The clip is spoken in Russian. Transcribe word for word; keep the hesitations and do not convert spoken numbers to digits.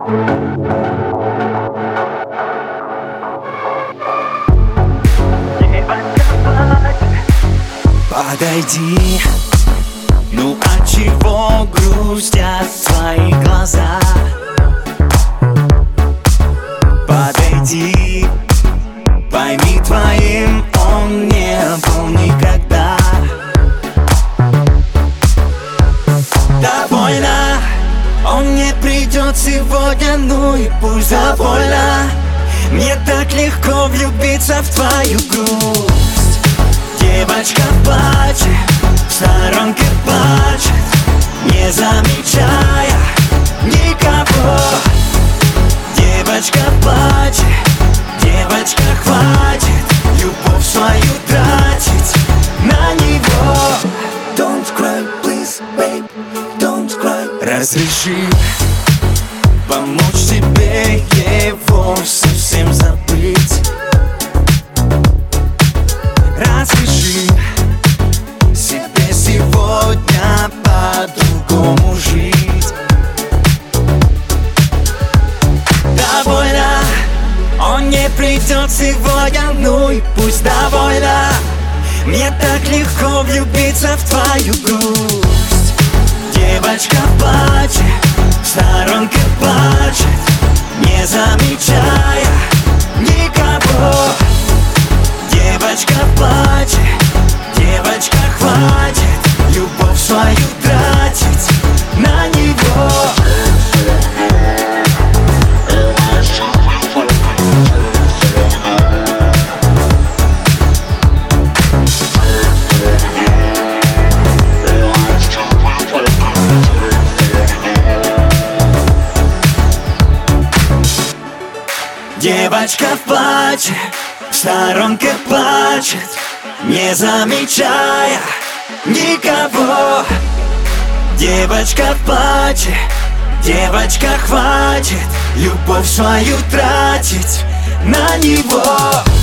Подойди, ну от чего грустят твои глаза? Подойди, пойми, твоим он не был никогда. Довольно, он не придет сегодня, ну и пусть довольно. Мне так легко влюбиться в твою грусть. Девочка плачет, в сторонке плачет, не замечая никого. Девочка плачет, девочка, хватит любовь свою тратить на него. Don't cry, please, babe, don't cry. Разреши помочь тебе его совсем забыть. Разреши себе сегодня по-другому жить. Довольно, он не придет сегодня, ну и пусть довольно. Мне так легко влюбиться в твою грусть. Девочка плачет, в сторонке плачет, не замечая никого. Девочка плачет, девочка, хватит любовь свою тратить на него. Девочка плачет, в сторонке плачет, не замечая никого. Девочка плачет, девочка, хватит любовь свою тратить на него.